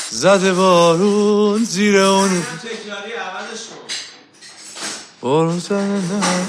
زده بارون زیر اون تکراری عوضش کن. بارون زده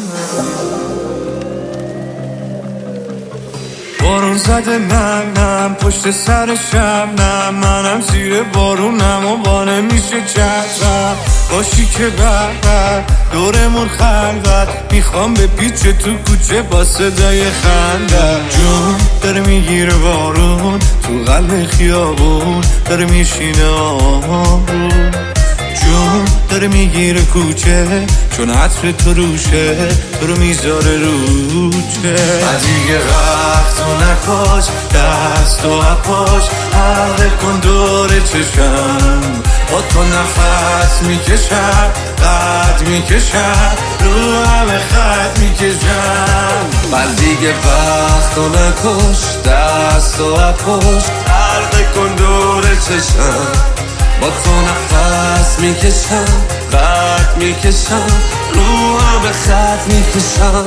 بارون زده نم پشت سر شبنم، منم زیر بارونم و با نمیشه چشم باشی که بر دورمون خلوت، میخوام به پیچ تو کوچه با صدای خنده. جون داره میگیره بارون تو قلب خیابون، داره میشینه آروم. جون داره میگیره کوچه چون عطر تو روشه، تو رو میذاره روچه. دیگه وقتو نکش دست و اپاش، حلقه کن دور چشم، با تو نفس میکشم قد میکشم رو همه خط میکشم. دیگه وقتو نکش دست و اپاش، حلقه کن دور چشم، با تو نفس میکشم قد میکشم رو همه خط میکشم.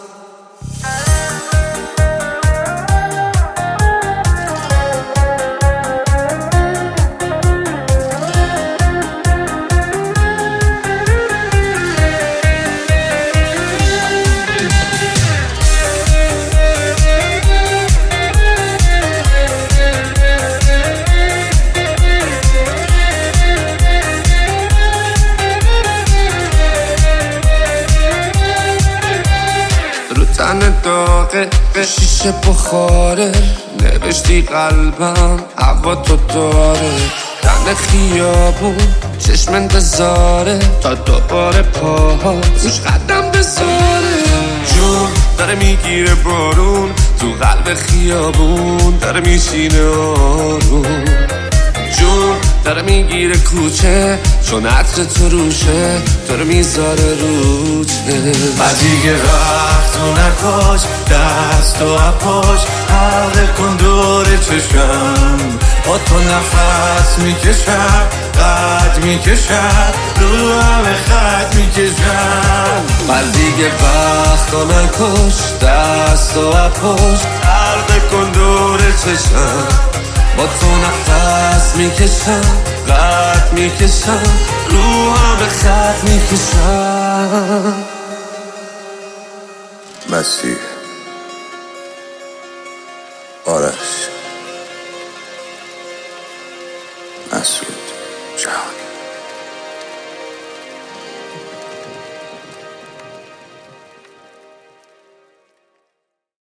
تن داغه شیشه بخاره، نوشتی قلبم هوا تو داره. تن خیابون چشم انتظاره تا دوباره پاها روش قدم بذاره. جون داره میگیره بارون تو قلب خیابون، داره میشینه آروم. جون داره میگیره کوچه چون عطر تو روشه، تو رو میذاره روچه. دیگه وقتو نکش دست و اپاش، حلقه کن دور چشم، با تو نفس میکشم قد میکشم رو همه خط میکشم. دیگه وقتو نکش دست و اپاش، حلقه کن دور چشم، با تو نفس میکشم قد میکشم رو همه خط میکشم. مسیح آرش